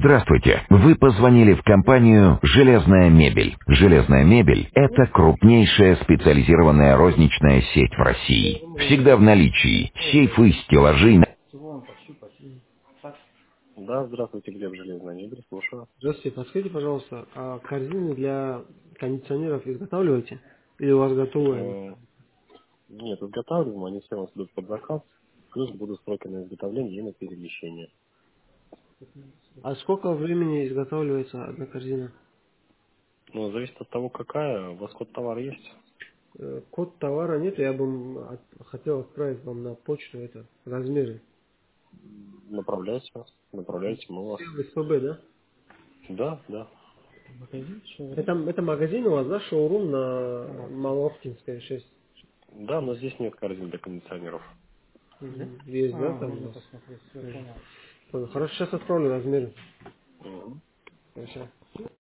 Здравствуйте. Вы позвонили в компанию «Железная мебель». «Железная мебель» — это крупнейшая специализированная розничная сеть в России. Всегда в наличии сейфы, стеллажи. Да, здравствуйте, Глеб Железная мебель, слушаю. Здравствуйте, подскажите, пожалуйста, а корзины для кондиционеров изготавливаете? Или у вас готовые? Э, Нет, изготавливаем, они все у нас идут под заказ, плюс будут сроки на изготовление и на перемещение. А сколько времени изготавливается одна корзина? Ну, зависит от того, какая, у вас код товара есть. Код товара нет, я бы хотел отправить вам на почту это размеры. Направляйте вас, направляйте, мы вас. Все в СПБ, да? Да, да. Это магазин у вас, да, шоурум на Малофтинская 6? Да, но здесь нет корзин для кондиционеров. Есть, да, там у вас? Понял. Хорошо, сейчас отправлю размеры. Мгм. Хорошо.